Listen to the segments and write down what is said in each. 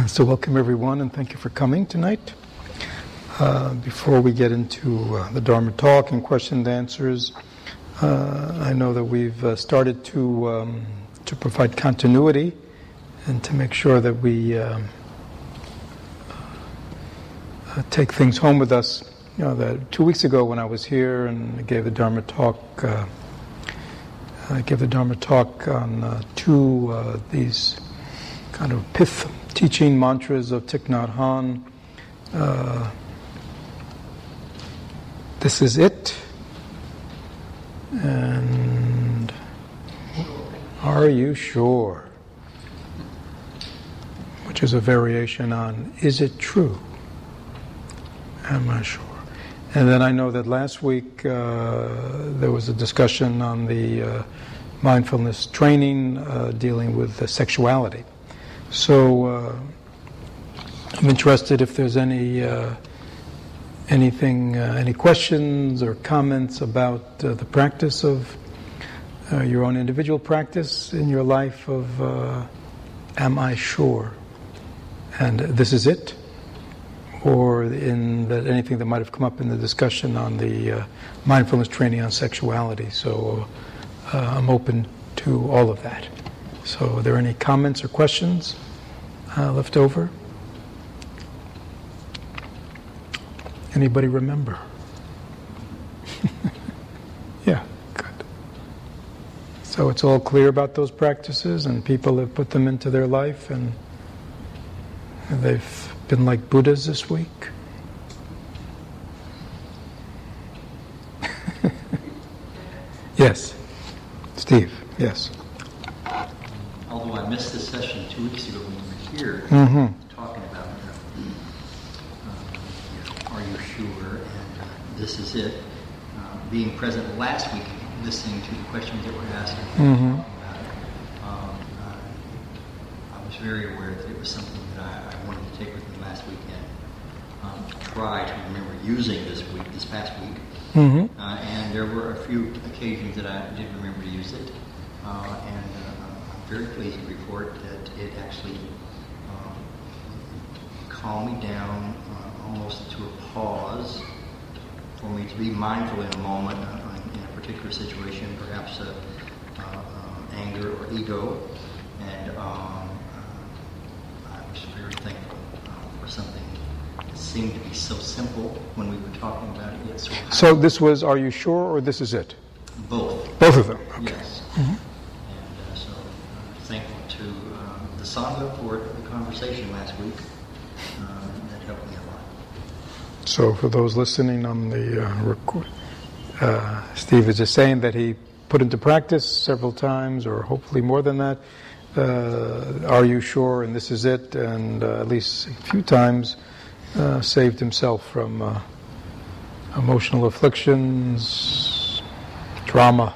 So welcome everyone, and thank you for coming tonight. Before we get into the Dharma talk and question and answers, I know that we've started to provide continuity and to make sure that we take things home with us. You know, that 2 weeks ago when I was here and gave the Dharma talk, I gave the Dharma talk on two these kind of pith teaching mantras of Thich Nhat Hanh. This is it, and are you sure? Which is a variation on, is it true? Am I sure? And then I know that last week there was a discussion on the mindfulness training dealing with sexuality. So I'm interested if there's any questions or comments about the practice of your own individual practice in your life of am I sure? And this is it? Or in anything that might have come up in the discussion on the mindfulness training on sexuality. So I'm open to all of that. So are there any comments or questions left over? Anybody remember? Yeah, good. So it's all clear about those practices, and people have put them into their life, and they've been like Buddhas this week? Yes. Steve, yes. Although I missed this session 2 weeks ago when you were here talking about are you sure, and this is it. Being present last week, listening to the questions that were asked and about it, I was very aware that it was something that I wanted to take with me last weekend. Try to remember using this past week. And there were a few occasions that I did remember to use it. And I'm very pleased to report that it actually calmed me down almost to a pause for me to be mindful in a moment in a particular situation, perhaps anger or ego. And I was very thankful for something that seemed to be so simple when we were talking about it yet. So this was, are you sure, or this is it? Both. Both of them? Okay. Yes. And so thankful to the Sangha for the conversation last week. That helped me a lot. So for those listening on the record, Steve is just saying that he put into practice several times, or hopefully more than that, are you sure, and this is it, and at least a few times saved himself from emotional afflictions, drama.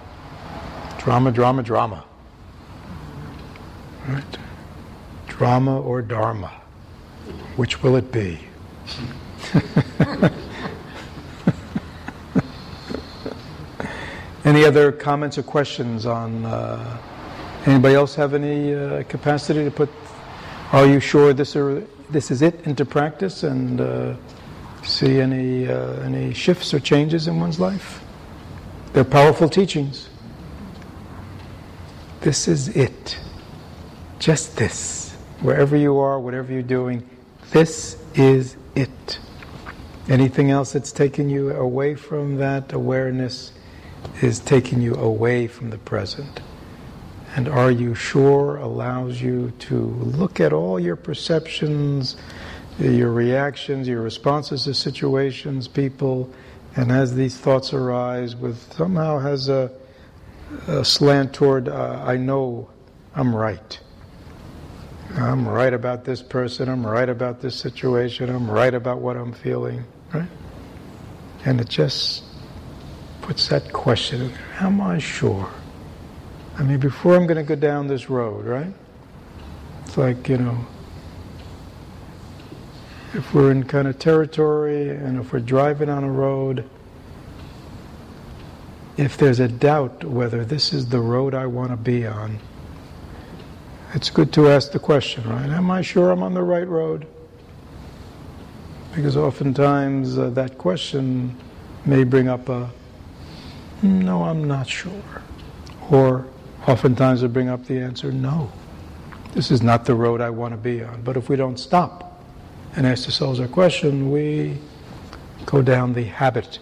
Right? Drama or Dharma? Which will it be? Any other comments or questions on... anybody else have any capacity to put are you sure this is it into practice and see any shifts or changes in one's life? They're powerful teachings. This is it. Just this. Wherever you are, whatever you're doing, this is it. Anything else that's taking you away from that awareness is taking you away from the present. And are you sure allows you to look at all your perceptions, your reactions, your responses to situations, people, and as these thoughts arise, with somehow has a slant toward, I know I'm right. I'm right about this person, I'm right about this situation, I'm right about what I'm feeling, right? And it just puts that question in there, am I sure? I mean, before I'm going to go down this road, right? It's like, if we're in kind of territory and if we're driving on a road, if there's a doubt whether this is the road I want to be on, it's good to ask the question, right? Am I sure I'm on the right road? Because oftentimes that question may bring up a, no, I'm not sure. Or oftentimes it bring up the answer, no, this is not the road I want to be on. But if we don't stop and ask ourselves our question, we go down the habit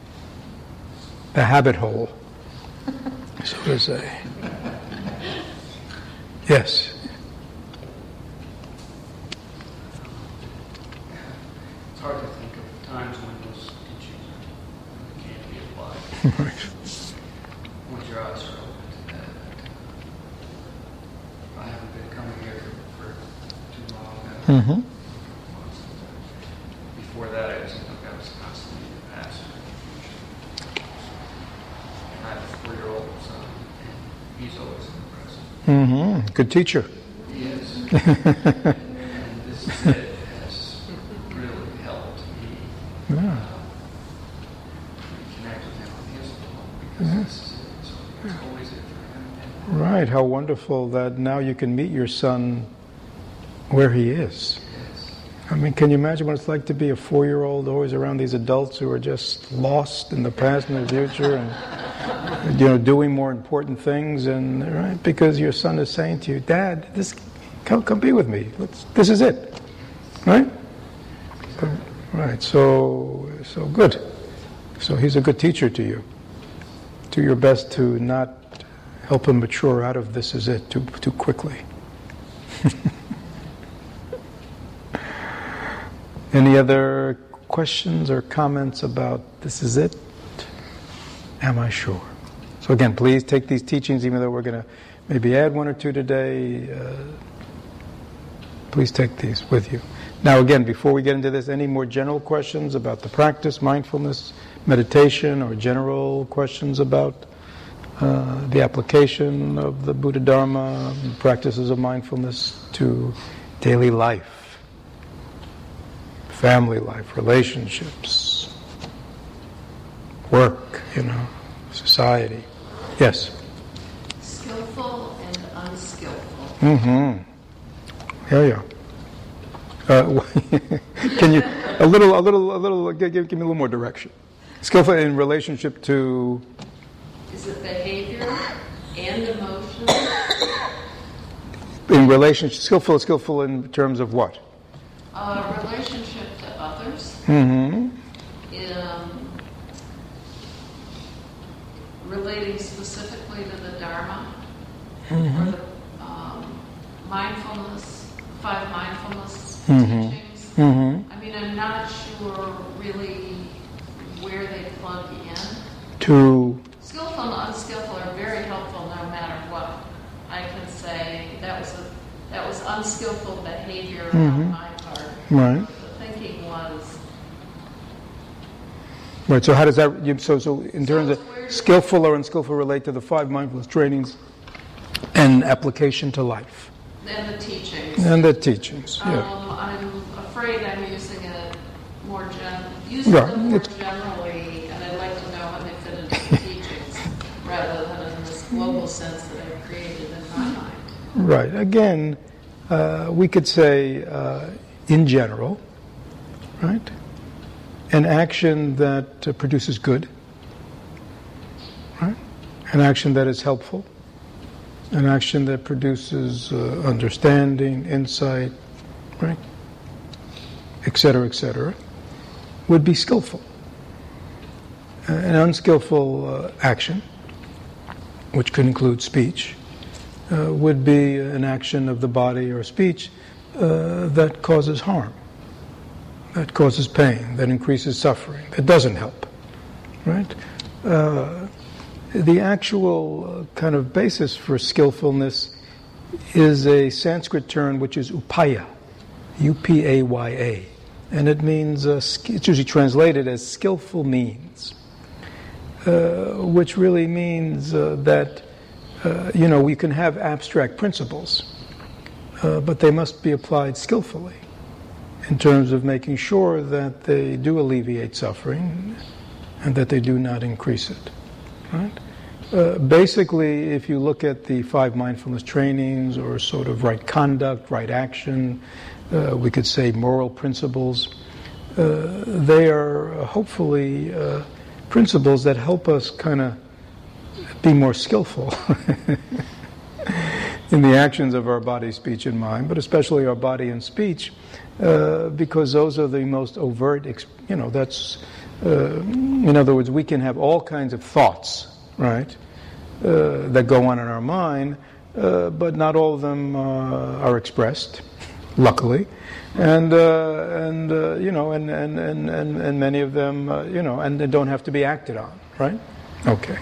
hole, so to say. Yes. It's hard to think of times when those teachings can't be applied. Right. Once your eyes are open to that. I haven't been coming here for too long. Mm-hmm. Before that, I was constantly in the past. And I have a 4-year-old son, and he's always in the present. Mm-hmm. Good teacher. He is. And this is it. Has really helped me Yeah. connect with him on his level, because this is it. So it's always it for him. Right. How wonderful that now you can meet your son where he is. Yes. I mean, can you imagine what it's like to be a 4-year-old always around these adults who are just lost in the past and the future and, doing more important things, and right, because your son is saying to you, Dad, come be with me. This is it. Right? Right. So good. So he's a good teacher to you. Do your best to not help him mature out of this is it too quickly. Any other questions or comments about this is it? Am I sure? So again, please take these teachings, even though we're going to maybe add 1 or 2 today. Please take these with you. Now again, before we get into this, any more general questions about the practice, mindfulness, meditation, or general questions about the application of the Buddha Dharma, practices of mindfulness to daily life? Family life, relationships, work, society. Yes? Skillful and unskillful. Mm-hmm. Yeah. Can you, give me a little more direction. Skillful in relationship to? Is it behavior and emotion? In relationship, skillful in terms of what? Relationship to others. Mm-hmm. Relating specifically to the Dharma, Mm-hmm. or the mindfulness, 5 mindfulness Mm-hmm. teachings. Mm-hmm. I mean, I'm not sure really where they plug in. To? Skillful and unskillful are very helpful no matter what. I can say that was unskillful behavior on my part. Right. The thinking was. Right. So how does that? So in terms of skillful or unskillful relate to the 5 mindfulness trainings and application to life. And the teachings. And the teachings. Yeah. I'm afraid I'm using it more them more generally, and I'd like to know how they fit into the teachings rather than in this global sense that I've created in my mind. Right. Again, we could say, in general, right, an action that produces good, right, an action that is helpful, an action that produces understanding, insight, right, etc., would be skillful. An unskillful action, which could include speech, would be an action of the body or speech that causes harm, that causes pain, that increases suffering, that doesn't help, right? The actual kind of basis for skillfulness is a Sanskrit term which is upaya, U-P-A-Y-A, and it means, it's usually translated as skillful means, which really means that we can have abstract principles, but they must be applied skillfully in terms of making sure that they do alleviate suffering and that they do not increase it. Right? Basically, if you look at the 5 mindfulness trainings, or sort of right conduct, right action, we could say moral principles, they are hopefully principles that help us kind of be more skillful in the actions of our body, speech, and mind, but especially our body and speech, because those are the most overt, that's, in other words, we can have all kinds of thoughts, right, that go on in our mind, but not all of them are expressed, luckily, and many of them, and they don't have to be acted on, right? Okay,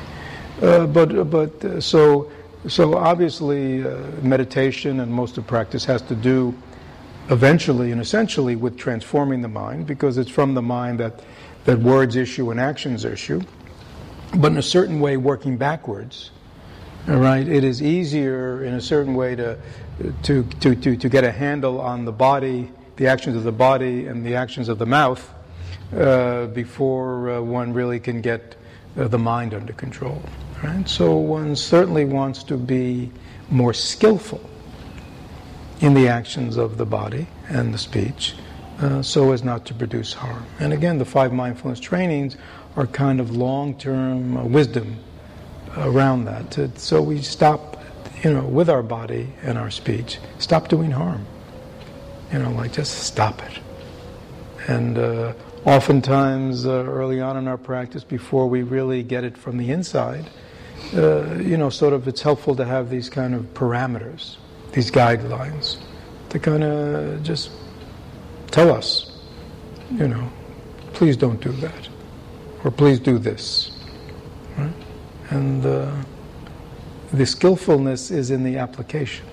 so obviously, meditation and most of practice has to do, eventually and essentially, with transforming the mind, because it's from the mind that words issue and actions issue. But in a certain way, working backwards, all right, it is easier in a certain way to get a handle on the body, the actions of the body and the actions of the mouth, before one really can get the mind under control. Right? So one certainly wants to be more skillful in the actions of the body and the speech, so as not to produce harm. And again, the 5 mindfulness trainings are kind of long-term wisdom around that. So we stop, with our body and our speech, stop doing harm. Just stop it. And oftentimes, early on in our practice, before we really get it from the inside, it's helpful to have these kind of parameters, these guidelines, to kind of just tell us, please don't do that, or please do this, right? And the skillfulness is in the application.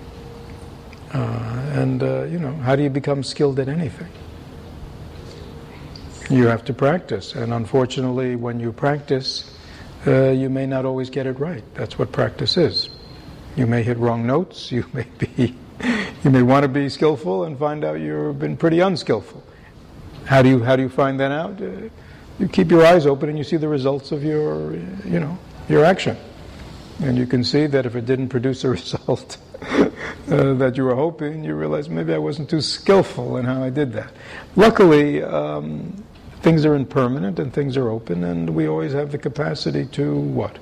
How do you become skilled at anything? You have to practice, and unfortunately, when you practice, you may not always get it right. That's what practice is. You may hit wrong notes. You may want to be skillful and find out you've been pretty unskillful. How do you find that out? You keep your eyes open and you see the results of your action, and you can see that if it didn't produce a result that you were hoping, you realize maybe I wasn't too skillful in how I did that. Luckily, things are impermanent and things are open, and we always have the capacity to what?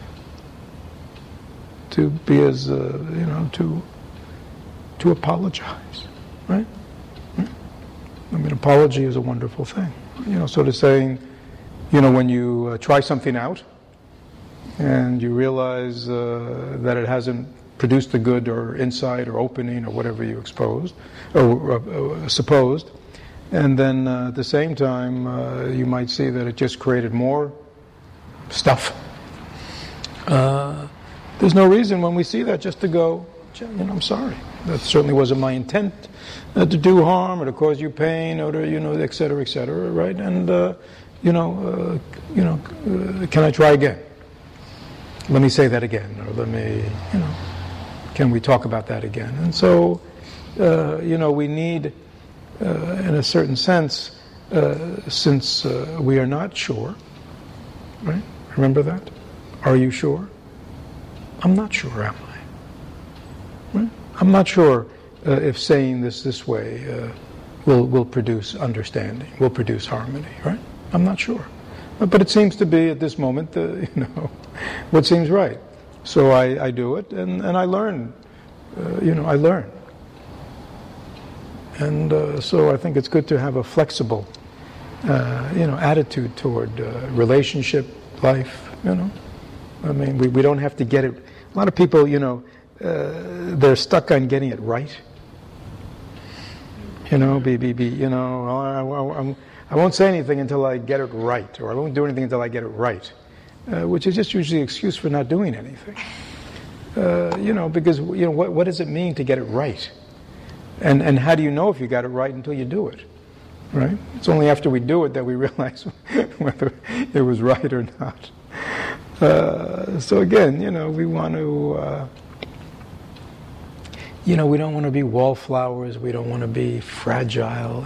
To be as, to apologize, right? I mean, apology is a wonderful thing. Sort of saying, when you try something out and you realize that it hasn't produced the good or insight or opening or whatever you exposed or supposed, and then at the same time you might see that it just created more stuff. There's no reason when we see that just to go, I'm sorry. That certainly wasn't my intent to do harm or to cause you pain or to, et cetera, right? And can I try again? Let me say that again, or let me, can we talk about that again? And so, we need, in a certain sense, since we are not sure, right? Remember that? Are you sure? I'm not sure, am I? Right? I'm not sure if saying this way will produce understanding, will produce harmony, right? I'm not sure. But it seems to be at this moment, what seems right. So I do it, and I learn. I learn. And so I think it's good to have a flexible, attitude toward relationship, life, I mean, we don't have to get it. A lot of people, they're stuck on getting it right. I won't say anything until I get it right, or I won't do anything until I get it right, which is just usually an excuse for not doing anything. Because what does it mean to get it right? And how do you know if you got it right until you do it? Right? It's only after we do it that we realize whether it was right or not. So again, we want to, we don't want to be wallflowers. We don't want to be fragile.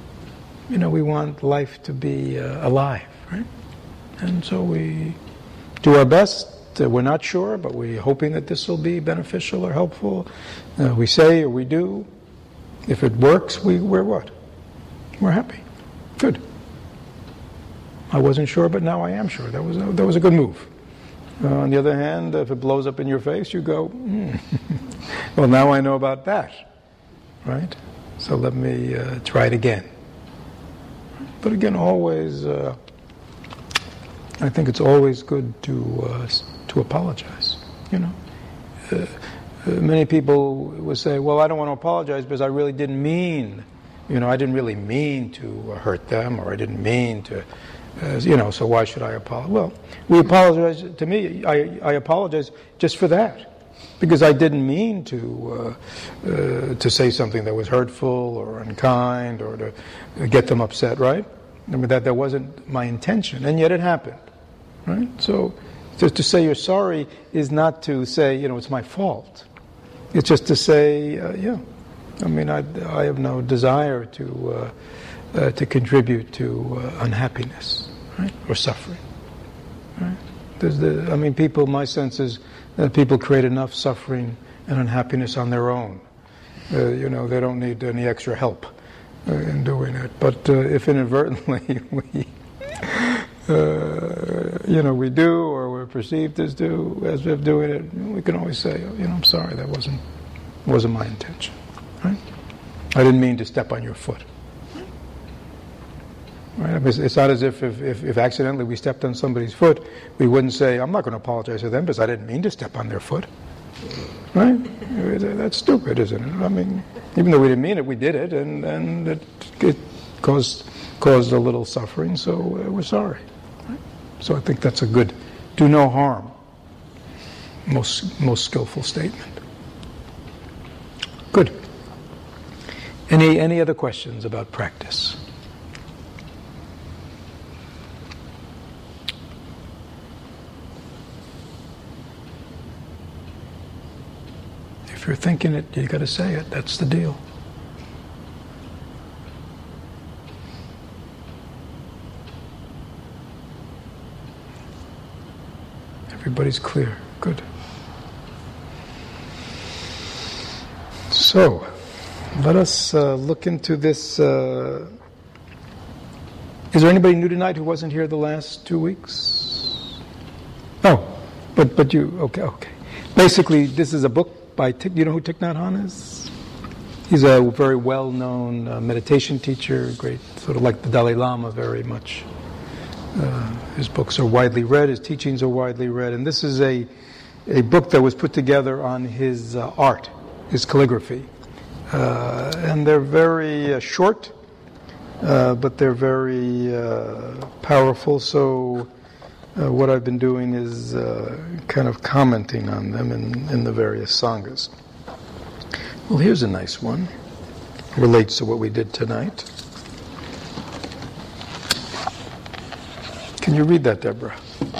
We want life to be alive, right? And so we do our best. We're not sure, but we're hoping that this will be beneficial or helpful. We say or we do. If it works, we're what? We're happy. Good. I wasn't sure, but now I am sure. That was a good move. On the other hand, if it blows up in your face, you go, well, now I know about that, right? So let me try it again. But again, always, I think it's always good to apologize. Many people would say, well, I don't want to apologize because I really didn't mean, I didn't really mean to hurt them, or I didn't mean to, so why should I apologize? Well, we apologize, to me, I apologize just for that. Because I didn't mean to say something that was hurtful or unkind or to get them upset, right? I mean, that wasn't my intention, and yet it happened, right? So to say you're sorry is not to say, it's my fault. It's just to say, I have no desire to contribute to unhappiness, right, or suffering, right? People. My sense is that people create enough suffering and unhappiness on their own. They don't need any extra help in doing it. But if inadvertently we do, or we're perceived as if doing it, we can always say, I'm sorry, that wasn't my intention. Right? I didn't mean to step on your foot. Right? It's not as if accidentally we stepped on somebody's foot, we wouldn't say, I'm not going to apologize to them because I didn't mean to step on their foot. Right? That's stupid, isn't it? Even though we didn't mean it, we did it, and it caused a little suffering, so we're sorry. Right? So I think that's a good, do no harm, most skillful statement. Good. Any other questions about practice? If you're thinking it, you got to say it. That's the deal. Everybody's clear. Good. So, let us look into this. Is there anybody new tonight who wasn't here the last 2 weeks? Oh, but you, okay. Basically, this is a book by, you know who Thich Nhat Hanh is? He's a very well-known meditation teacher, great, sort of like the Dalai Lama very much. His books are widely read, his teachings are widely read, and this is a book that was put together on his art, his calligraphy. And they're very short, but they're very powerful, so what I've been doing is kind of commenting on them in the various sanghas. Well, here's a nice one. Relates to what we did tonight. Can you read that, Deborah?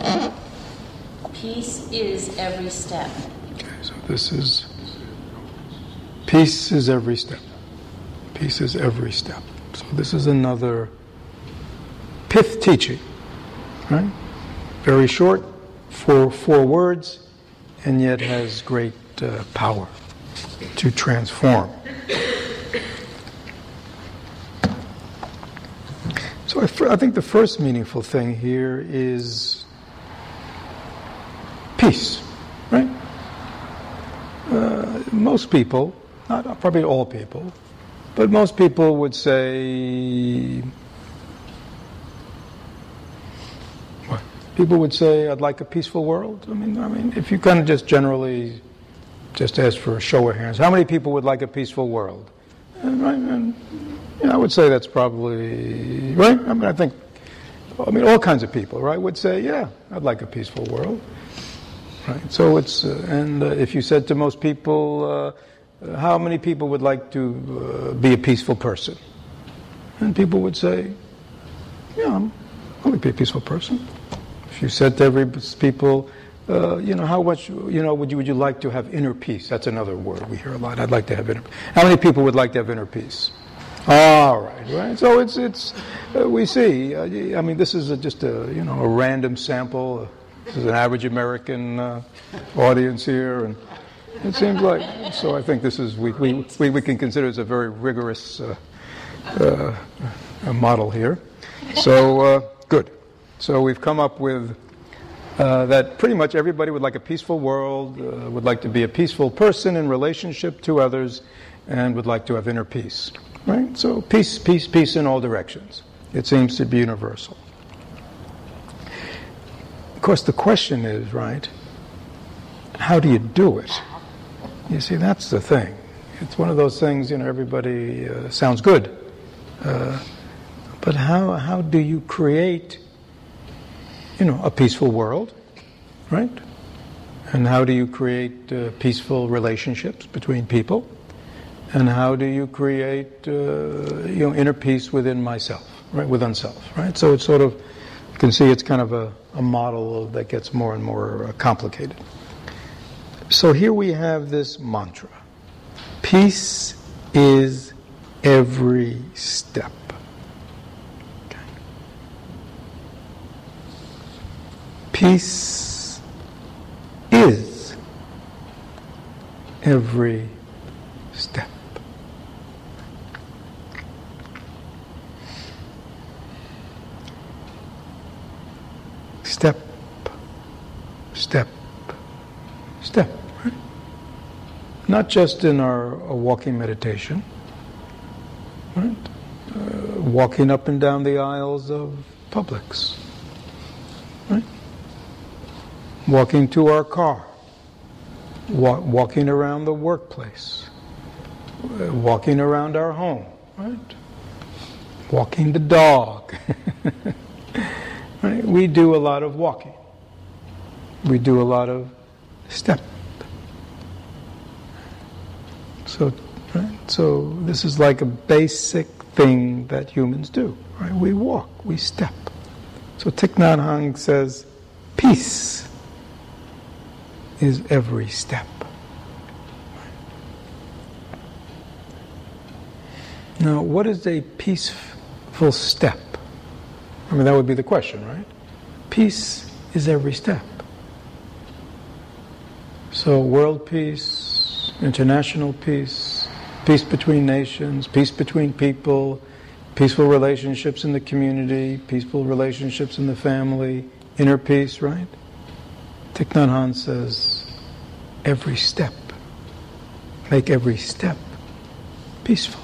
Peace is every step. Okay, so this is... Peace is every step. Peace is every step. So this is another pith teaching, right? Very short, four words, and yet has great power to transform. So I think the first meaningful thing here is peace, right? Most people, not probably all people, but most people would say, what? People would say, I'd like a peaceful world. I mean, if you kind of just generally just ask for a show of hands, how many people would like a peaceful world? Right? I would say that's probably, right? I think all kinds of people, right, would say, yeah, I'd like a peaceful world. Right? So it's, and if you said to most people, how many people would like to be a peaceful person? And people would say, yeah, I'd like to be a peaceful person. If you said to every people, how much, would you like to have inner peace? That's another word we hear a lot. I'd like to have inner peace. How many people would like to have inner peace? All right. So it's we see. This is just a random sample, This is an average American audience here, and it seems like, so I think this is, we can consider this a very rigorous model here. So, good. So we've come up with that pretty much everybody would like a peaceful world, would like to be a peaceful person in relationship to others, and would like to have inner peace. Right? So peace, peace, peace in all directions. It seems to be universal. Of course, the question is, right, how do you do it? You see, that's the thing. It's one of those things, everybody sounds good. But how do you create, a peaceful world, right? And how do you create peaceful relationships between people? And how do you create, inner peace within myself, right? Within self, right? So it's sort of, you can see it's kind of a model that gets more and more complicated. So here we have this mantra. Peace is every step. Okay. Peace is every step. Step, step, step. Right? Not just in our walking meditation, right? Walking up and down the aisles of Publix, right? Walking to our car, walking around the workplace, walking around our home, right? Walking the dog. Right? We do a lot of walking. We do a lot of step. So this is like a basic thing that humans do. Right? We walk, we step. So Thich Nhat Hanh says, peace is every step. Now, what is a peaceful step? I mean, that would be the question, right? Peace is every step. So world peace, international peace, peace between nations, peace between people, peaceful relationships in the community, peaceful relationships in the family, inner peace, right? Thich Nhat Hanh says, every step, make every step peaceful.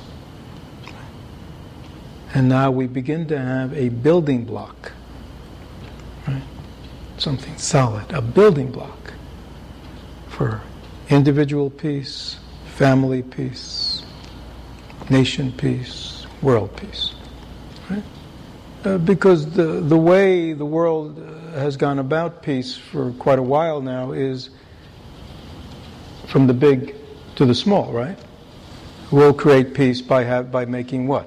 And now we begin to have a building block, right? Something solid, a building block for individual peace, family peace, nation peace, world peace, right? Because the way the world has gone about peace for quite a while now is from the big to the small, right? We'll create peace by making what?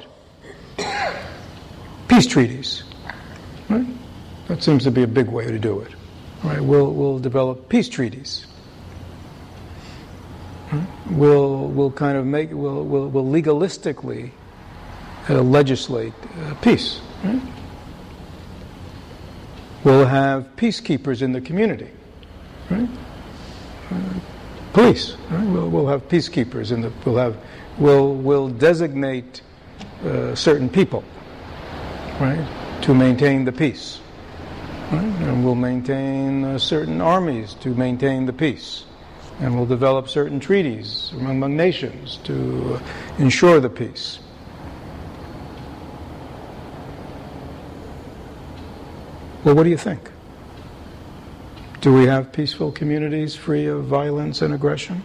Peace treaties, right? That seems to be a big way to do it, right? We'll develop peace treaties. Right? We'll kind of we'll legalistically legislate peace. Right? We'll have peacekeepers in the community, right? Police, right? We'll have peacekeepers in the. We'll designate certain people, right, to maintain the peace. Right? And we'll maintain certain armies to maintain the peace. And we'll develop certain treaties among nations to ensure the peace. Well, what do you think? Do we have peaceful communities free of violence and aggression?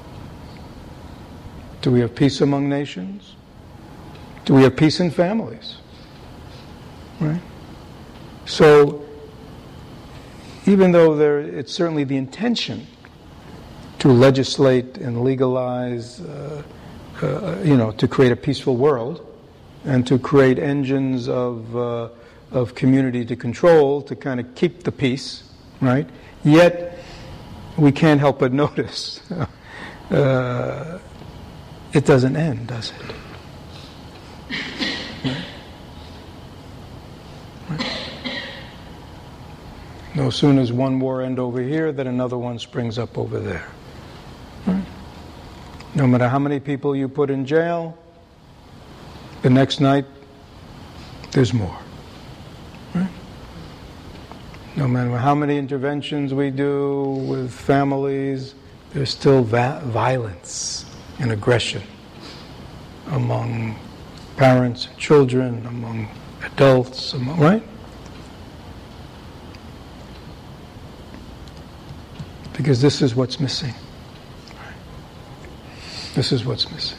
Do we have peace among nations? Do we have peace in families? Right? So, even though it's certainly the intention to legislate and legalize, to create a peaceful world, and to create engines of community to control, to kind of keep the peace, right? Yet, we can't help but notice it doesn't end, does it? Right? No sooner does one war end over here than another one springs up over there. Right? No matter how many people you put in jail, the next night there's more. Right? No matter how many interventions we do with families, there's still violence and aggression among parents and children, among adults, right? Because this is what's missing. This is what's missing.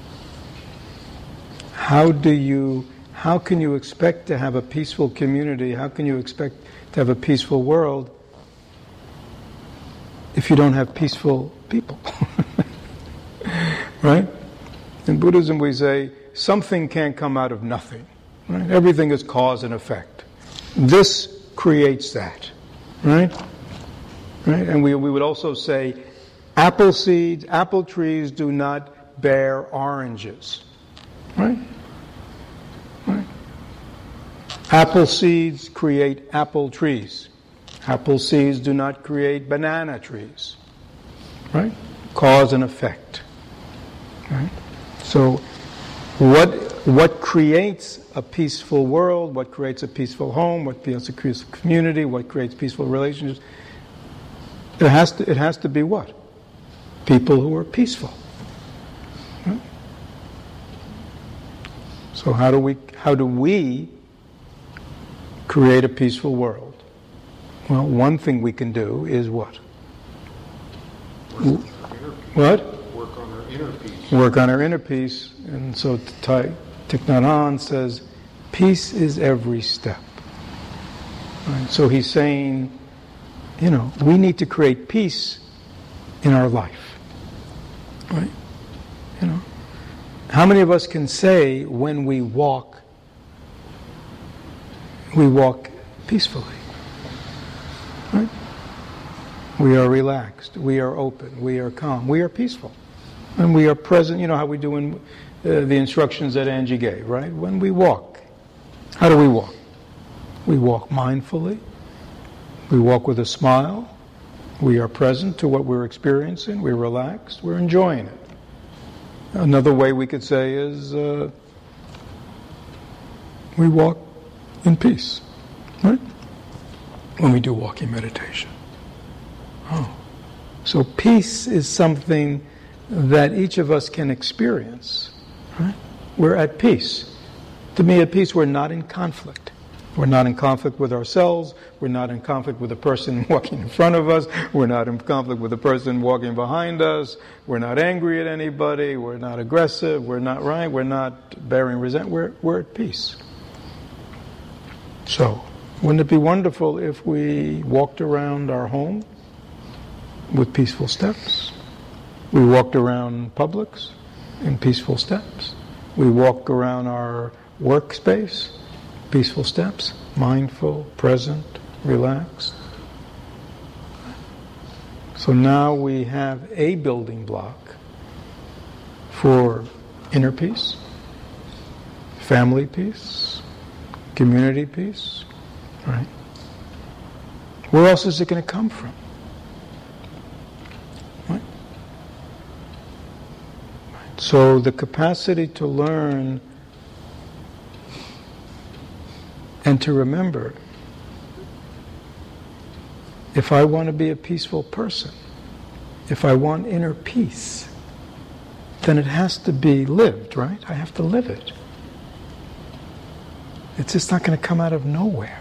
How can you expect to have a peaceful community? How can you expect to have a peaceful world if you don't have peaceful people? Right? In Buddhism we say, something can't come out of nothing. Right? Everything is cause and effect. This creates that. Right? Right? And we would also say, apple trees do not bear oranges. Right? Right? Apple seeds create apple trees. Apple seeds do not create banana trees. Right? Cause and effect. Right? So what creates a peaceful world, what creates a peaceful home, what creates a peaceful community, what creates peaceful relationships, it has to be what? People who are peaceful. Right? So how do we create a peaceful world? Well, one thing we can do is what? What? Work on our inner peace. Work on our inner peace. And so Thich Nhat Hanh says, peace is every step. Right? So he's saying, we need to create peace in our life. Right? How many of us can say when we walk peacefully? Right? We are relaxed, we are open, we are calm, we are peaceful. And we are present, how we do in the instructions that Angie gave, right? When we walk, how do we walk? We walk mindfully, we walk with a smile, we are present to what we're experiencing, we're relaxed, we're enjoying it. Another way we could say is we walk in peace, right? When we do walking meditation. So peace is something that each of us can experience, right? We're at peace. To me, at peace, we're not in conflict. We're not in conflict with ourselves. We're not in conflict with the person walking in front of us. We're not in conflict with the person walking behind us. We're not angry at anybody. We're not aggressive. We're not right. We're not bearing resentment. We're at peace. So, wouldn't it be wonderful if we walked around our home with peaceful steps? We walked around Publix in peaceful steps. We walk around our workspace, peaceful steps, mindful, present, relaxed. So now we have a building block for inner peace, family peace, community peace, right? Where else is it going to come from? Right? So the capacity to learn and to remember, if I want to be a peaceful person, if I want inner peace, then it has to be lived, right? I have to live it. It's just not going to come out of nowhere.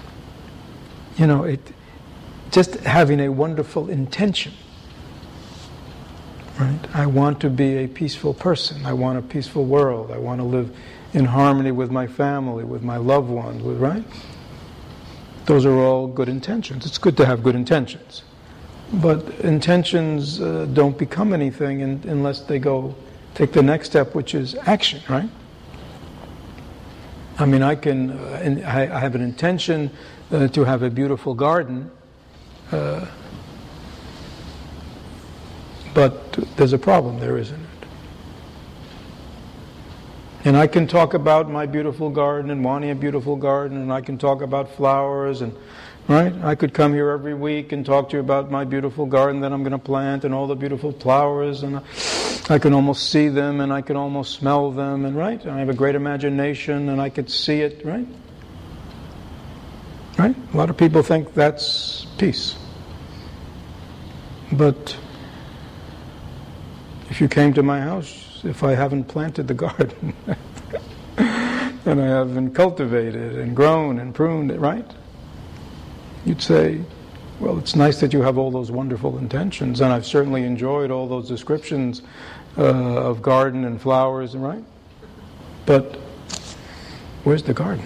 Just having a wonderful intention, right? I want to be a peaceful person. I want a peaceful world. I want to live in harmony with my family, with my loved ones, right? Those are all good intentions. It's good to have good intentions. But intentions don't become anything unless they take the next step, which is action, right? I mean, I have an intention to have a beautiful garden, but there's a problem there, isn't it? And I can talk about my beautiful garden and wanting a beautiful garden, and I can talk about flowers and right? I could come here every week and talk to you about my beautiful garden that I'm going to plant and all the beautiful flowers, and I can almost see them and I can almost smell them, and right? I have a great imagination and I could see it, right? Right? A lot of people think that's peace. But if you came to my house, if I haven't planted the garden and I haven't cultivated and grown and pruned it, right? You'd say, well, it's nice that you have all those wonderful intentions, and I've certainly enjoyed all those descriptions of garden and flowers, right? But where's the garden?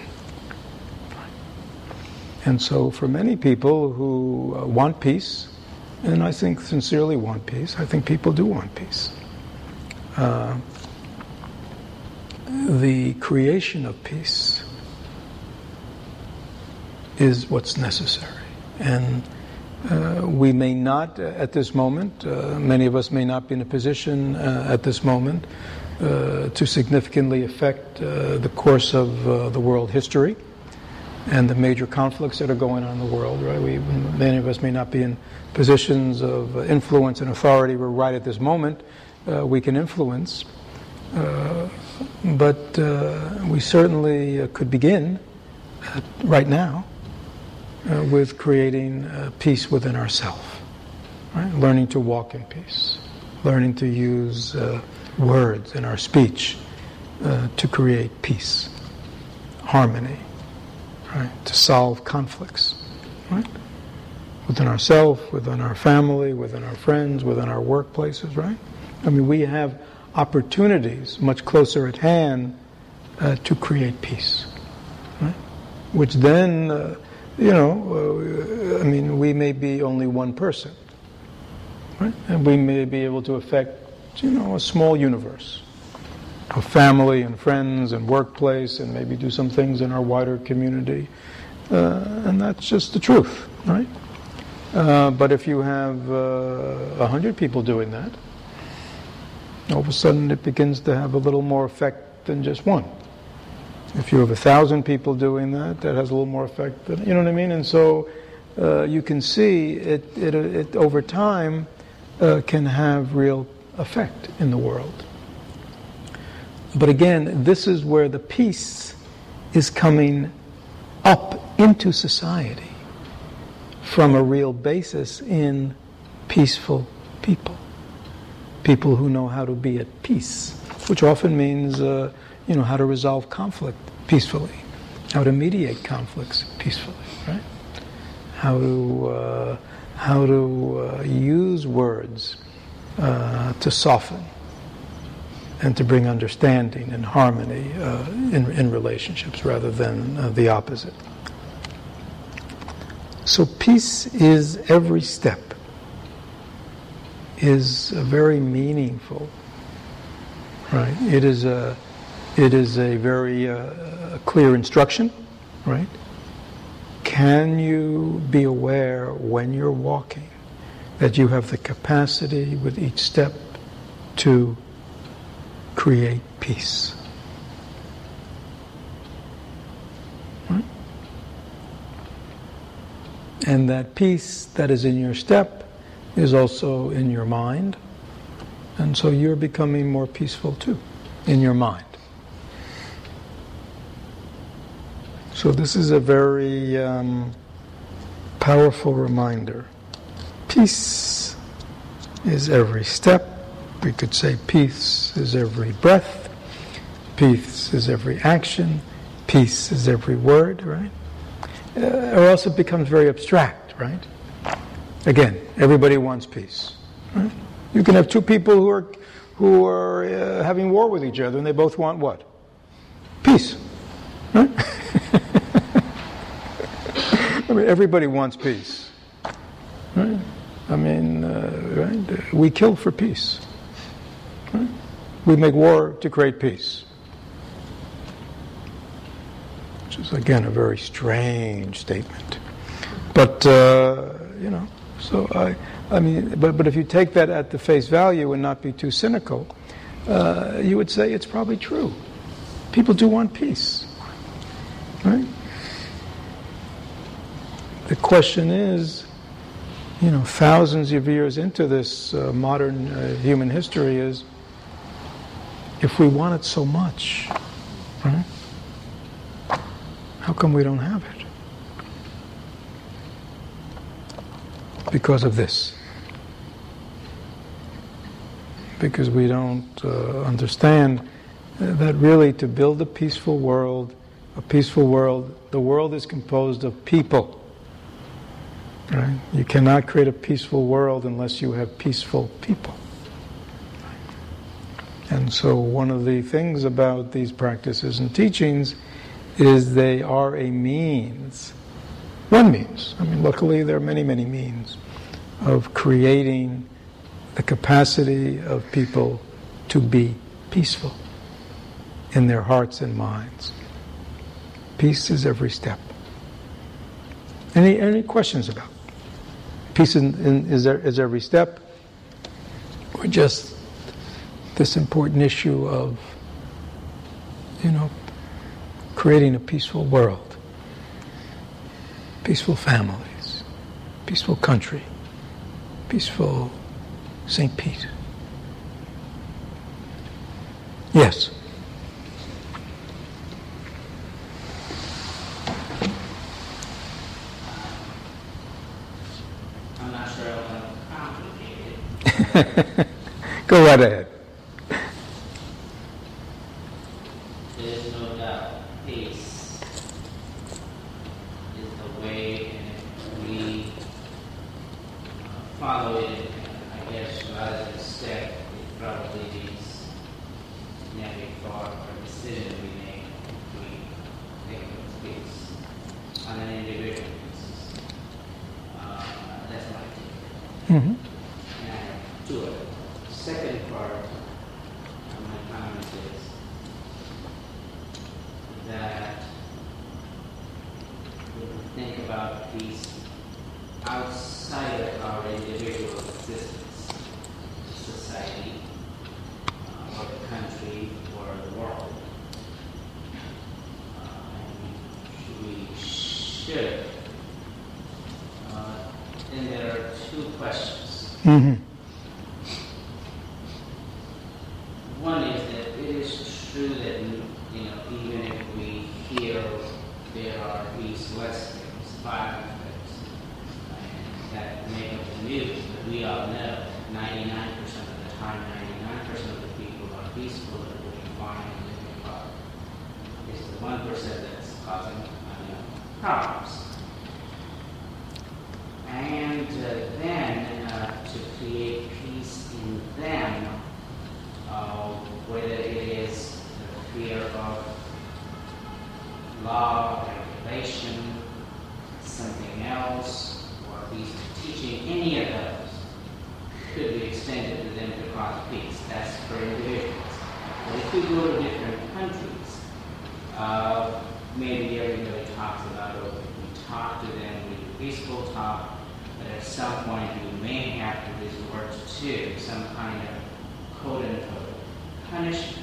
And so for many people who want peace, and I think sincerely want peace, I think people do want peace, the creation of peace is what's necessary. And we may not, at this moment, many of us may not be in a position at this moment to significantly affect the course of the world history and the major conflicts that are going on in the world, right? Many of us may not be in positions of influence and authority where right at this moment we can influence. But we certainly could begin right now with creating peace within ourselves, right? Learning to walk in peace, learning to use words in our speech to create peace, harmony, right? To solve conflicts, right? Within ourselves, within our family, within our friends, within our workplaces, right? I mean, we have opportunities much closer at hand to create peace, right? Which then, I mean, we may be only one person, right? And we may be able to affect, a small universe of family and friends and workplace, and maybe do some things in our wider community. And that's just the truth, right? But if you have 100 people doing that, all of a sudden it begins to have a little more effect than just one. If you have 1,000 people doing that, that has a little more effect than, you know what I mean? And so you can see it over time can have real effect in the world. But again, this is where the peace is coming up into society from a real basis in peaceful people. People who know how to be at peace, which often means, how to resolve conflict peacefully, how to mediate conflicts peacefully, right? How to use words to soften and to bring understanding and harmony in relationships rather than the opposite. So peace is every step, is very meaningful, right? It is a very clear instruction, right? Can you be aware when you're walking that you have the capacity with each step to create peace? Right? And that peace that is in your step is also in your mind, and so you're becoming more peaceful too, in your mind. So this is a very powerful reminder. Peace is every step. We could say peace is every breath. Peace is every action. Peace is every word, right? Or else it becomes very abstract, right? Again, everybody wants peace, right? You can have two people who are having war with each other, and they both want what? Peace, right? I mean, everybody wants peace, right? I mean, right? We kill for peace, right? We make war to create peace, which is again a very strange statement. But so I mean, but if you take that at the face value and not be too cynical, you would say it's probably true. People do want peace, right? the question is, thousands of years into this modern human history is, if we want it so much, right? How come we don't have it? Because of this. Because we don't understand that really to build a peaceful world, the world is composed of people. Right? You cannot create a peaceful world unless you have peaceful people. And so one of the things about these practices and teachings is they are a means, one means, luckily there are many, many means of creating the capacity of people to be peaceful in their hearts and minds. Peace is every step. Any questions about peace is every step, or just this important issue of, creating a peaceful world, peaceful families, peaceful country, peaceful St. Pete? Yes. I'm not sure I want to complicate it. Go right ahead. There's no doubt peace is the way, and if we follow it, I guess, rather than step, it probably is never thought or decision we make if we think of peace on an individual basis. That's my take. Mm-hmm. And to it. Second part of my comment is that when we think about peace outside of our individual existence, society, or the country, or the world, we should, then there are two questions. Mm-hmm. One is that it is true that, even if we hear there are these less things, violent things, that make up the news, but we all know 99% of the time, 99% of the people are peaceful and living fine and living apart. It's the 1% that's causing problems. And then to create peace in them, whether it is the fear of law, regulation, something else, or at least teaching, any of those could be extended to them to cause peace. That's for individuals. But if we go to different countries, maybe everybody talks about it. We talk to them, we do peaceful talk, but at some point we may have to resort to some kind of quote-unquote punishment.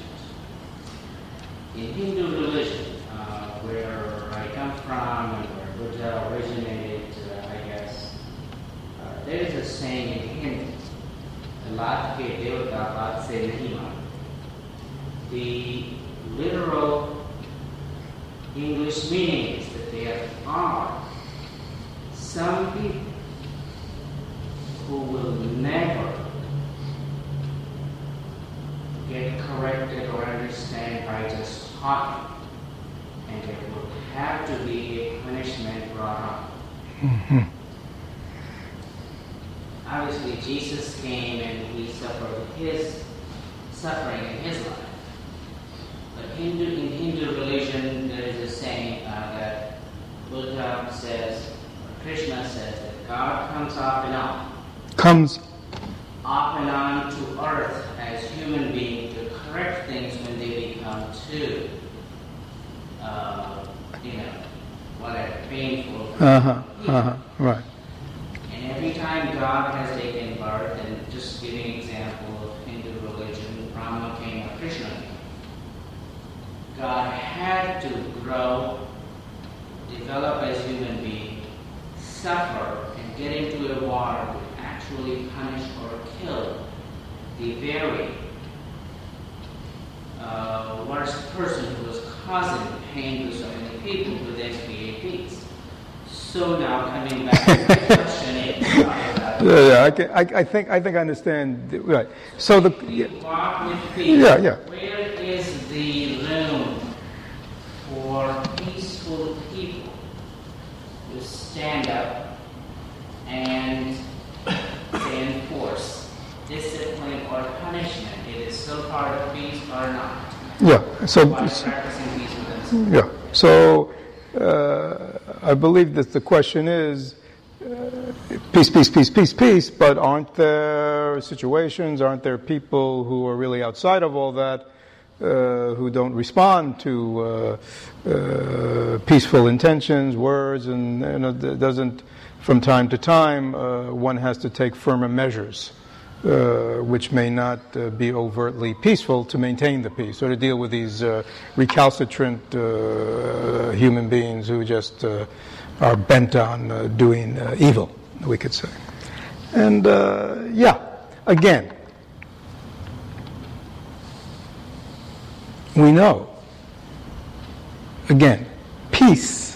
In Hindu religion, where I come from and where Buddha originated, I guess, there is a saying in Hindi, "Lat ke devta baat se nahi maan." The literal English meaning is that there are some people who will never get corrected or understand by just talking, and there will have to be a punishment brought up. Mm-hmm. Obviously, Jesus came and he suffered his suffering in his life. But in Hindu religion, there is a saying that Buddha says, or Krishna says, that God comes off and on. Comes Off and on to earth as human beings to correct things when they become too, whatever, painful. Right. And every time God has taken birth, and just giving an example of Hindu religion, Rama came or Krishna came. God had to grow, develop as human being, suffer and get into a war would actually punish or kill the very worst person who was causing pain to so many people who then create peace. So now coming back to the question, I think I understand. Right. So walk with peace. Yeah. Where is the room for peaceful people to stand up and enforce discipline or punishment? It is still part of peace or not? Yeah. So By practicing peace with themselves. yeah. So I believe that the question is peace, peace, peace, peace, peace. But aren't there situations? Aren't there people who are really outside of all that? Who don't respond to peaceful intentions, words, and doesn't. From time to time, one has to take firmer measures, which may not be overtly peaceful, to maintain the peace, or to deal with these recalcitrant human beings who just are bent on doing evil, we could say. And again. We know, again, peace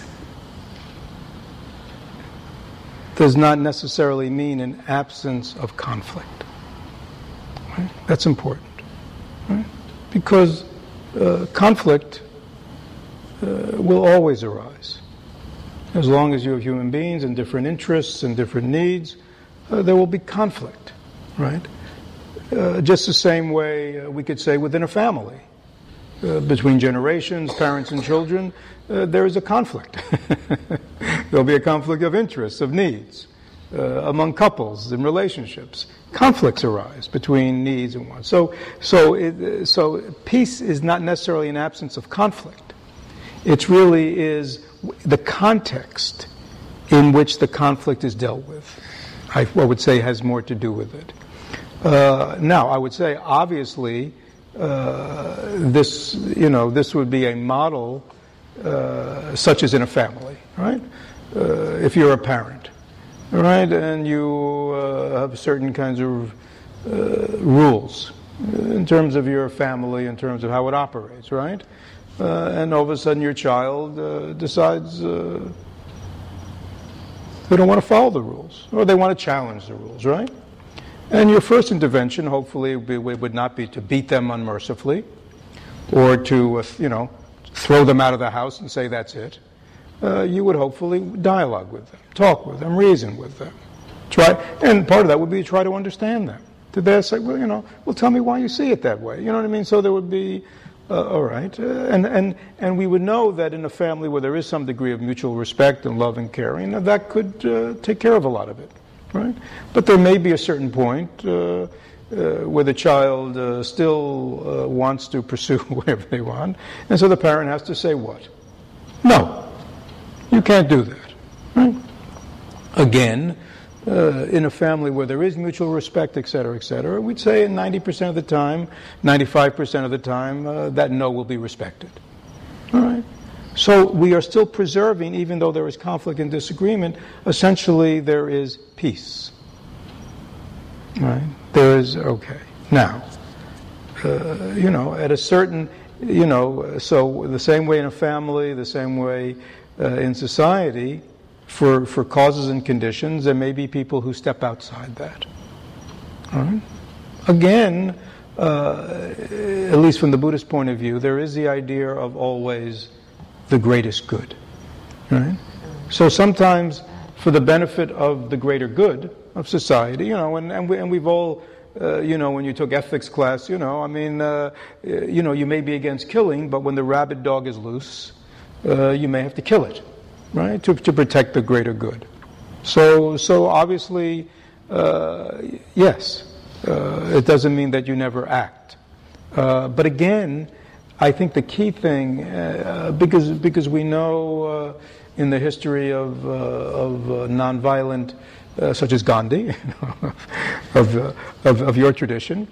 does not necessarily mean an absence of conflict. Right? That's important. Right? Because conflict will always arise. As long as you have human beings and different interests and different needs, there will be conflict. Right? Just the same way we could say within a family. Between generations, parents and children, there is a conflict. There'll be a conflict of interests, of needs, among couples in relationships. Conflicts arise between needs and wants. So peace is not necessarily an absence of conflict. It really is the context in which the conflict is dealt with. I would say has more to do with it. Now, I would say, obviously, this would be a model such as in a family, right? If you're a parent, right, and you have certain kinds of rules in terms of your family, in terms of how it operates, right? And all of a sudden your child decides they don't want to follow the rules, or they want to challenge the rules, right? And your first intervention, hopefully, would not be to beat them unmercifully, or to, throw them out of the house and say that's it. You would hopefully dialogue with them, talk with them, reason with them. And part of that would be to try to understand them. To then say, well, tell me why you see it that way. You know what I mean? So there would be, all right. And we would know that in a family where there is some degree of mutual respect and love and caring, that could take care of a lot of it. Right? But there may be a certain point where the child still wants to pursue whatever they want, and so the parent has to say what? No, you can't do that. Right? Again, in a family where there is mutual respect, et cetera, we'd say 90% of the time, 95% of the time, that no will be respected. All right? So we are still preserving, even though there is conflict and disagreement, essentially there is peace. Right? There is, okay. Now, at a certain, so the same way in a family, the same way in society, for causes and conditions, there may be people who step outside that. All right? Again, at least from the Buddhist point of view, there is the idea of always the greatest good, right? So sometimes, for the benefit of the greater good of society, and we've all, when you took ethics class, you may be against killing, but when the rabid dog is loose, you may have to kill it, right, to protect the greater good. So obviously, yes, it doesn't mean that you never act, but again, I think the key thing, because we know in the history of nonviolent, such as Gandhi, of your tradition,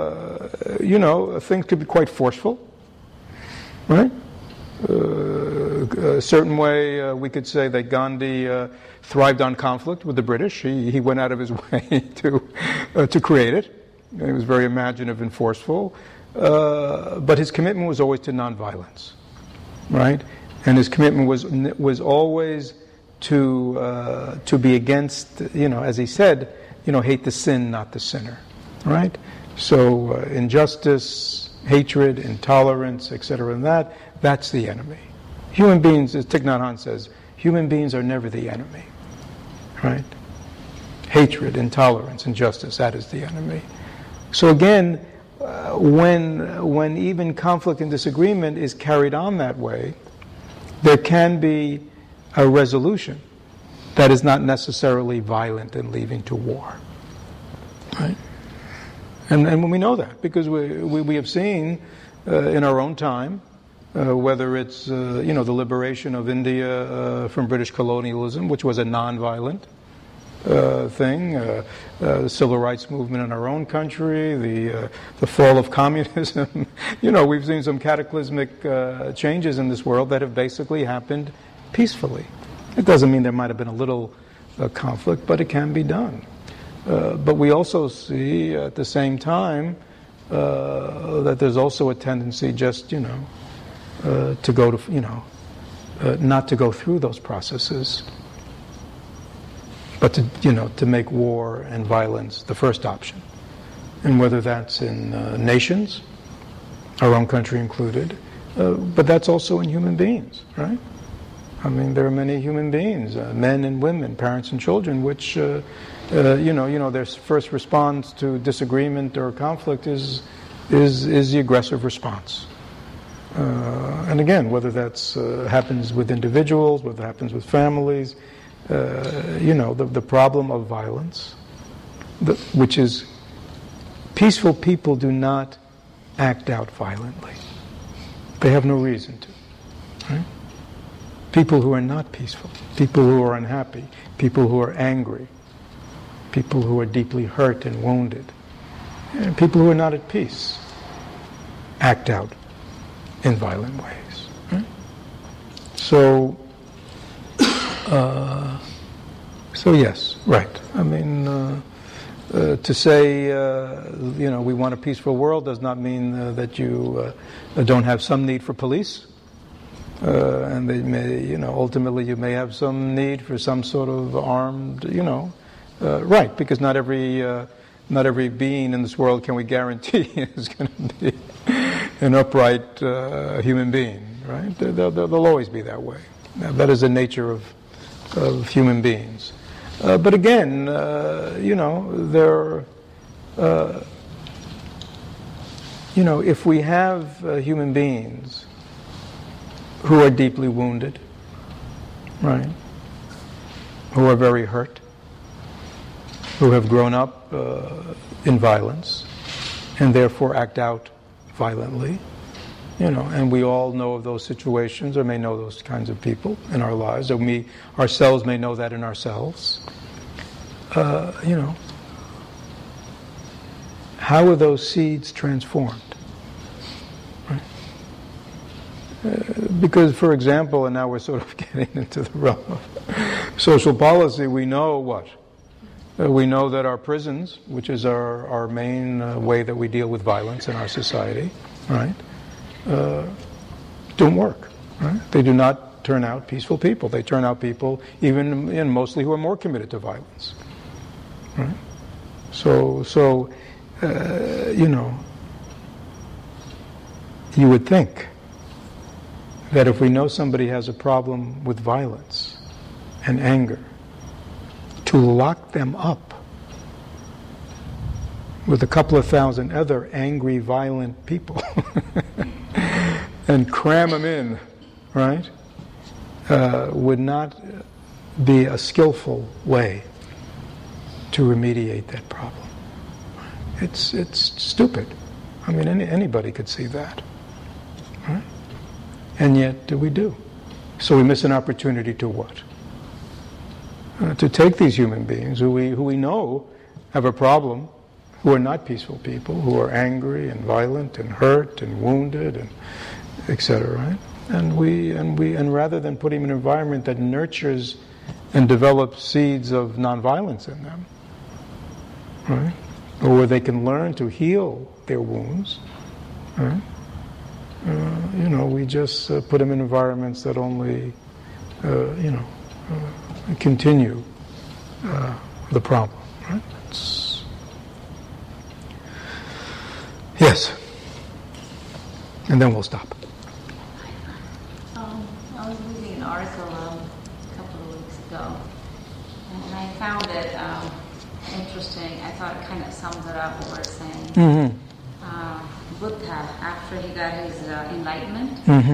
things could be quite forceful, right? A certain way, we could say that Gandhi thrived on conflict with the British. He went out of his way to create it. He was very imaginative and forceful. But his commitment was always to nonviolence, right? And his commitment was always to be against, as he said, hate the sin, not the sinner, right? So injustice, hatred, intolerance, etc., and that's the enemy. Human beings, as Thich Nhat Hanh says, human beings are never the enemy, right? Hatred, intolerance, injustice, that is the enemy. So again, when even conflict and disagreement is carried on that way, there can be a resolution that is not necessarily violent and leading to war, right? And we know that because we have seen in our own time, whether it's the liberation of India from British colonialism, which was a non-violent thing, the civil rights movement in our own country, the fall of communism. We've seen some cataclysmic changes in this world that have basically happened peacefully. It doesn't mean there might have been a little conflict, but it can be done. But we also see at the same time that there's also a tendency just, to go to, not to go through those processes, but to make war and violence the first option. And whether that's in nations, our own country included, but that's also in human beings, right? I mean, there are many human beings, men and women, parents and children, which, their first response to disagreement or conflict is the aggressive response. And again, whether that's happens with individuals, whether it happens with families, the problem of violence, which is peaceful people do not act out violently. They have no reason to, right? People who are not peaceful, people who are unhappy, people who are angry, people who are deeply hurt and wounded, and people who are not at peace act out in violent ways. Right? So yes, right. I mean, to say, we want a peaceful world does not mean that you don't have some need for police. And they may, ultimately you may have some need for some sort of armed, right, because not every being in this world can we guarantee is going to be an upright human being, right? They'll always be that way. That is the nature of human beings. But again, if we have human beings who are deeply wounded, right, who are very hurt, who have grown up in violence, and therefore act out violently, and we all know of those situations, or may know those kinds of people in our lives, or we ourselves may know that in ourselves. How are those seeds transformed? Right? Because, for example, and now we're sort of getting into the realm of social policy, we know what? We know that our prisons, which is our main way that we deal with violence in our society, right, don't work. Right? They do not turn out peaceful people. They turn out people, even mostly, who are more committed to violence. Right? So you would think that if we know somebody has a problem with violence and anger, to lock them up with a couple of thousand other angry, violent people and cram them in, right, would not be a skillful way to remediate that problem. It's stupid. I mean, anybody could see that, right? And yet we do. So we miss an opportunity to what? To take these human beings who we know have a problem, who are not peaceful people, who are angry and violent and hurt and wounded and etc., right? And rather than put him in an environment that nurtures and develops seeds of nonviolence in them, right? Or where they can learn to heal their wounds, right? We just put them in environments that only, continue the problem, right? Yes. And then we'll stop. I was reading an article a couple of weeks ago, and I found it interesting. I thought it kind of sums it up what we're saying. Mm-hmm. Buddha, after he got his enlightenment,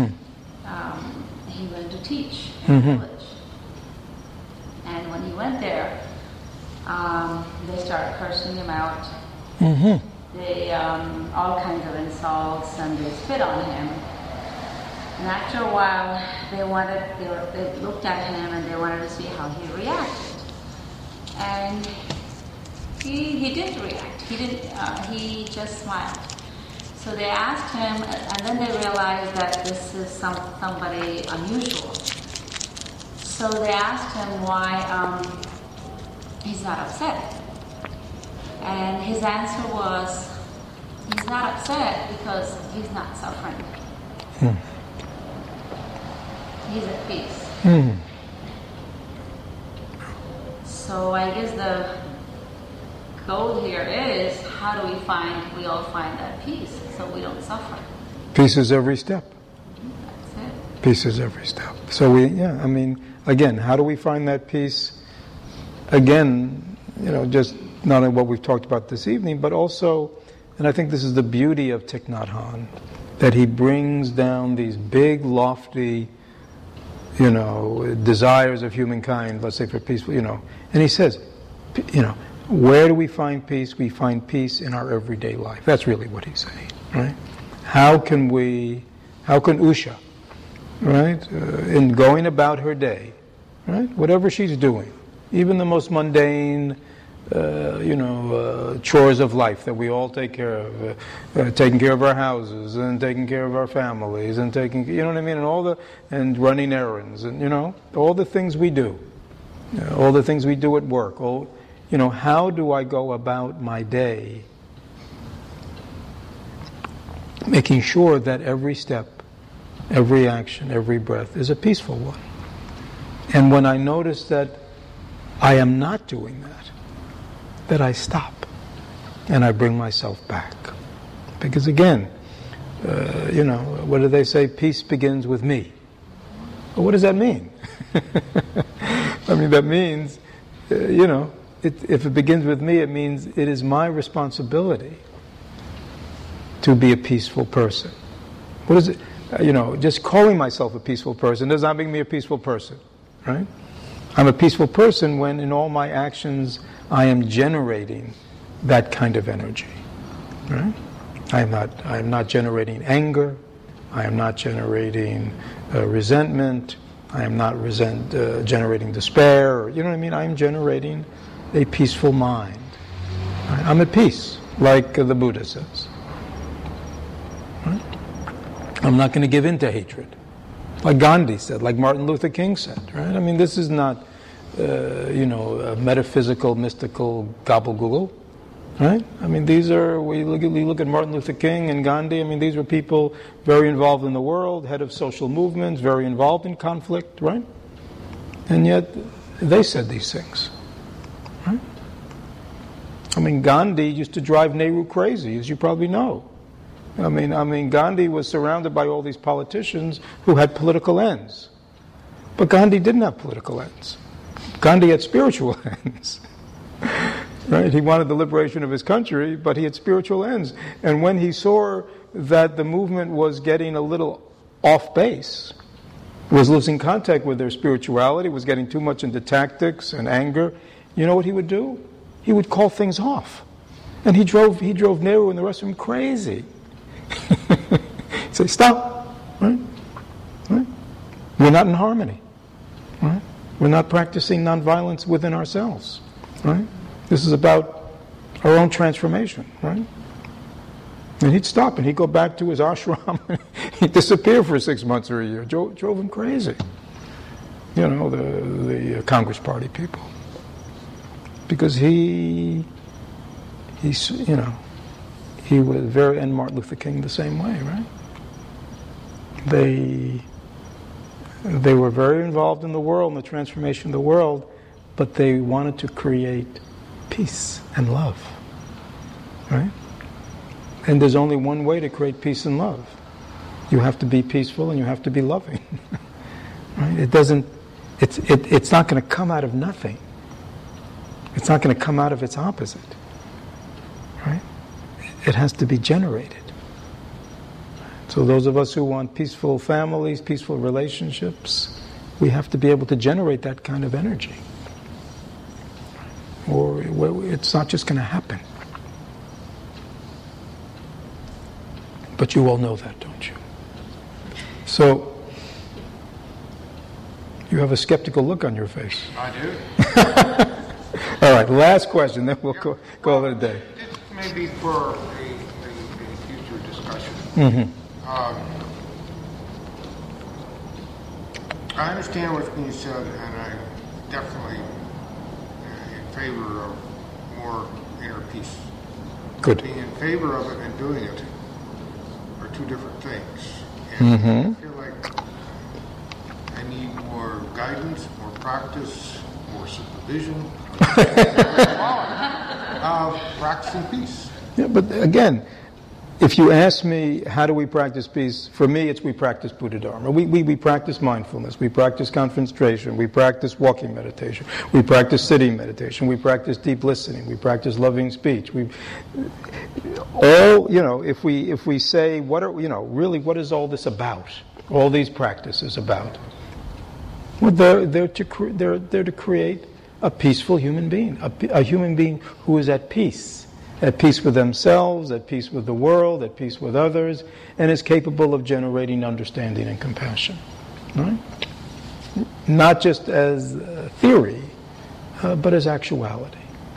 he went to teach in a village. And when he went there, they started cursing him out. They all kinds of insults, and they spit on him. And after a while, they looked at him and they wanted to see how he reacted. And he didn't react. He didn't. He just smiled. So they asked him, and then they realized that this is somebody unusual. So they asked him why he's not upset. And his answer was, he's not upset because he's not suffering. He's at peace. So I guess the goal here is, how do we all find that peace so we don't suffer? Peace is every step. That's it. Peace is every step. So again, how do we find that peace? Again, just not only what we've talked about this evening, but also, and I think this is the beauty of Thich Nhat Hanh, that he brings down these big, lofty, desires of humankind, let's say for peaceful, and he says, where do we find peace? We find peace in our everyday life. That's really what he's saying, right? How can Usha, right, in going about her day, right, whatever she's doing, even the most mundane, chores of life that we all take care of, taking care of our houses and taking care of our families and and running errands and all the things we do, all the things we do at work. How do I go about my day, making sure that every step, every action, every breath is a peaceful one? And when I notice that I am not doing that I stop and I bring myself back. Because again, what do they say? Peace begins with me. Well, what does that mean? That means, if it begins with me, it means it is my responsibility to be a peaceful person. What is it? Just calling myself a peaceful person does not make me a peaceful person, right? I'm a peaceful person when in all my actions I am generating that kind of energy, right? I am not generating anger. I am not generating resentment. I am not generating despair. I am generating a peaceful mind. Right? I'm at peace, like the Buddha says. Right? I'm not going to give in to hatred, like Gandhi said, like Martin Luther King said. Right? This is not, a metaphysical, mystical gobble-goggle. Right? These are, we look at Martin Luther King and Gandhi, these were people very involved in the world, head of social movements, very involved in conflict, right? And yet, they said these things. Right? Gandhi used to drive Nehru crazy, as you probably know. Gandhi was surrounded by all these politicians who had political ends. But Gandhi didn't have political ends. Gandhi had spiritual ends. Right? He wanted the liberation of his country, but he had spiritual ends. And when he saw that the movement was getting a little off base, was losing contact with their spirituality, was getting too much into tactics and anger, you know what he would do? He would call things off. And he drove Nehru and the rest of them crazy. He'd say, stop. Right? Right? We're not in harmony. Right? We're not practicing nonviolence within ourselves. Right? This is about our own transformation, right? And he'd stop and he'd go back to his ashram. He'd disappear for 6 months or a year. Drove him crazy. You know, the Congress Party people. Because he was very, and Martin Luther King the same way, right? They were very involved in the world, in the transformation of the world, but they wanted to create peace and love, right? And there's only one way to create peace and love. You have to be peaceful and you have to be loving, right? It's not going to come out of nothing. It's not going to come out of its opposite, right? It has to be generated. So those of us who want peaceful families, peaceful relationships, we have to be able to generate that kind of energy. Or it's not just going to happen. But you all know that, don't you? So, you have a skeptical look on your face. I do. All right, last question, then we'll call it a day. This may be for a future discussion. Mm-hmm. I understand what's being said, and I'm definitely in favor of more inner peace. Good. Being in favor of it and doing it are two different things. And Mm-hmm. I feel like I need more guidance, more practice, more supervision of practicing peace. Yeah, but again, if you ask me, how do we practice peace? For me, it's we practice Buddha Dharma. We practice mindfulness. We practice concentration. We practice walking meditation. We practice sitting meditation. We practice deep listening. We practice loving speech. If we say, what is all this about? All these practices about? Well, they're to create a peaceful human being, a human being who is at peace with themselves, at peace with the world, at peace with others, and is capable of generating understanding and compassion. Right? Not just as theory, but as actuality.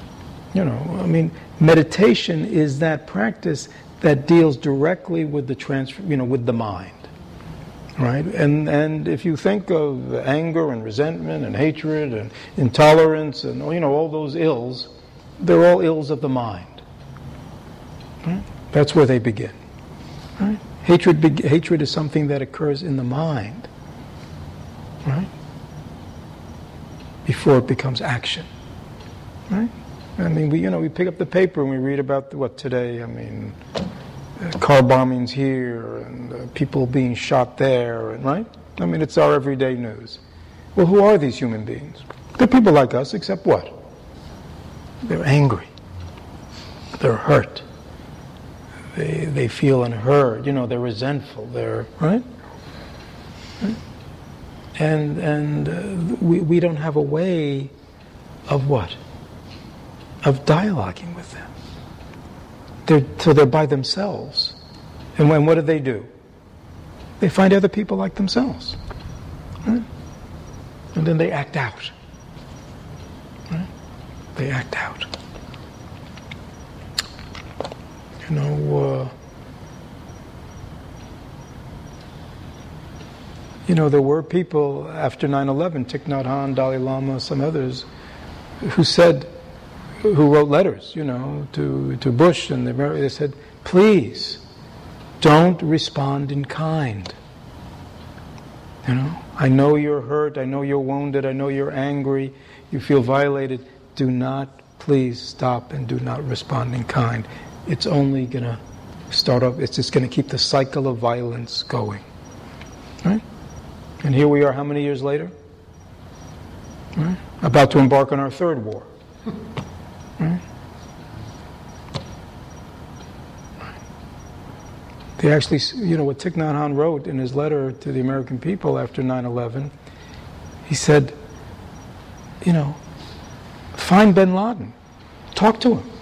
Meditation is that practice that deals directly with with the mind. Right? And if you think of anger and resentment and hatred and intolerance and all those ills, they're all ills of the mind. Right? That's where they begin. Right? Hatred is something that occurs in the mind, right? Before it becomes action, right? We pick up the paper and we read about today. Car bombings here and people being shot there, and right? It's our everyday news. Well, who are these human beings? They're people like us, except what? They're angry. They're hurt. They feel unheard. They're resentful. They're right. And we don't have a way of what? Of dialoguing with them. They're by themselves. And what do? They find other people like themselves. Right? And then they act out. Right? They act out. There were people after 9/11, Thich Nhat Hanh, Dalai Lama, some others, who wrote letters, to Bush and they said, please, don't respond in kind. I know you're hurt, I know you're wounded, I know you're angry, you feel violated. Do not, please stop and do not respond in kind. It's only going to start off, it's just going to keep the cycle of violence going. Right? And here we are, how many years later? Right? About to embark on our third war. Right? They actually, what Thich Nhat Hanh wrote in his letter to the American people after 9/11, he said, find bin Laden, talk to him.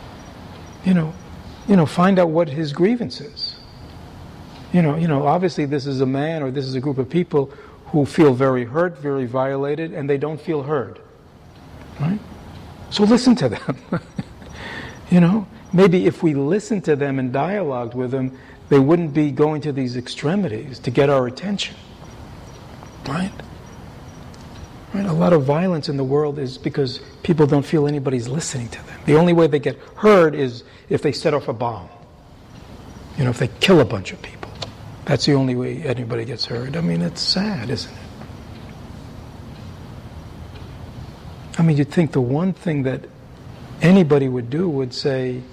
Find out what his grievance is. Obviously this is a man or this is a group of people who feel very hurt, very violated, and they don't feel heard. Right? So listen to them. maybe if we listened to them and dialogued with them, they wouldn't be going to these extremities to get our attention. Right? Right? A lot of violence in the world is because people don't feel anybody's listening to them. The only way they get heard is if they set off a bomb. You know, if they kill a bunch of people. That's the only way anybody gets heard. I mean, it's sad, isn't it? I mean, you'd think the one thing that anybody would do would say,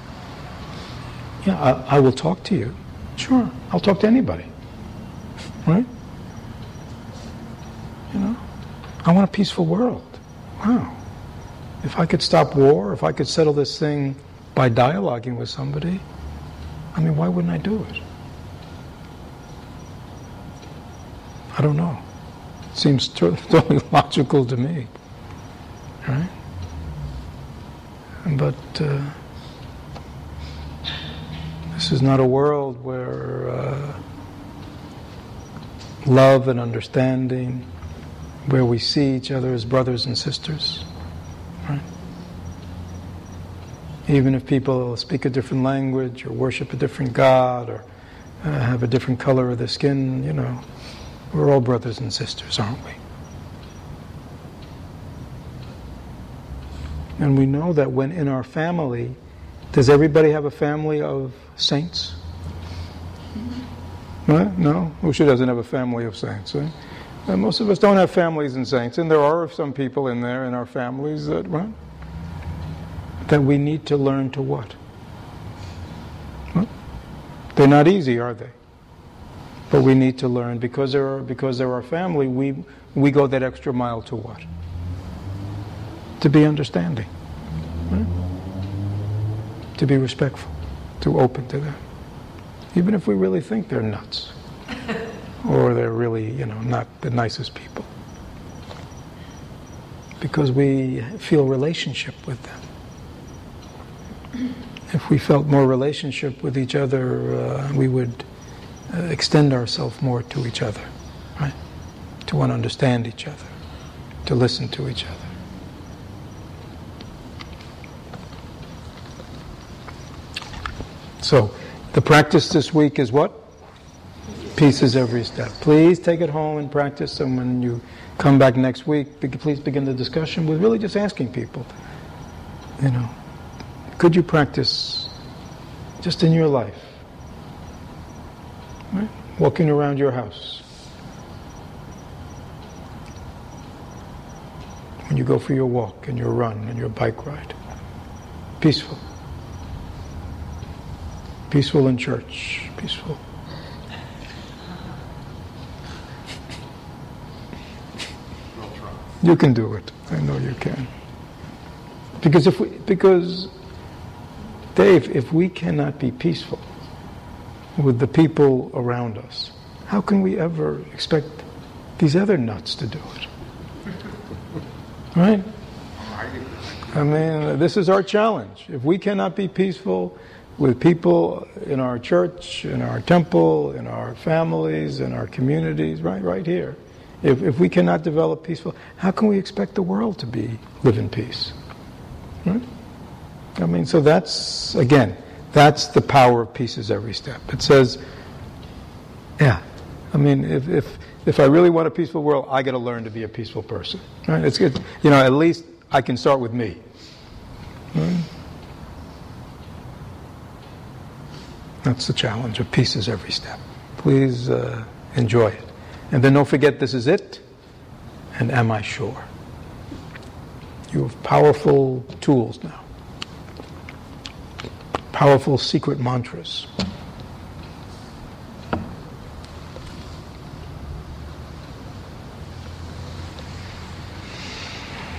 yeah, I will talk to you. Sure, I'll talk to anybody. Right? You know? I want a peaceful world. Wow. If I could stop war, if I could settle this thing by dialoguing with somebody, I mean, why wouldn't I do it? I don't know. It seems totally logical to me. Right? But this is not a world where love and understanding, where we see each other as brothers and sisters. Right? Even if people speak a different language or worship a different God or have a different color of their skin, you know, we're all brothers and sisters, aren't we? And we know that when in our family, does everybody have a family of saints? Right? No? Who doesn't have a family of saints? Right? And most of us don't have families and saints, and there are some people in there in our families that, right? That we need to learn to what? What? They're not easy, are they? But we need to learn because they're our family. We go that extra mile to what? To be understanding, right? To be respectful, to open to them, even if we really think they're nuts, or they're really, you know, not the nicest people, because we feel relationship with them. If we felt more relationship with each other, we would extend ourselves more to each other, right? To want to understand each other, to listen to each other. So, the practice this week is what? Peace is every step. Please take it home and practice, and when you come back next week, please begin the discussion with really just asking people, you know, could you practice just in your life? Right? Walking around your house. When you go for your walk and your run and your bike ride. Peaceful. Peaceful in church. Peaceful. You can do it. I know you can. Because Dave, if we cannot be peaceful with the people around us, how can we ever expect these other nuts to do it? Right? I mean, this is our challenge. If we cannot be peaceful with people in our church, in our temple, in our families, in our communities, right here, if we cannot develop peaceful, how can we expect the world to live in peace? Right? I mean, so that's the power of peace is every step. It says, yeah, I mean, if I really want a peaceful world, I got to learn to be a peaceful person. Right? It's good, you know. At least I can start with me. Right? That's the challenge of peace is every step. Please enjoy it, and then don't forget this is it. And am I sure? You have powerful tools now. Powerful secret mantras.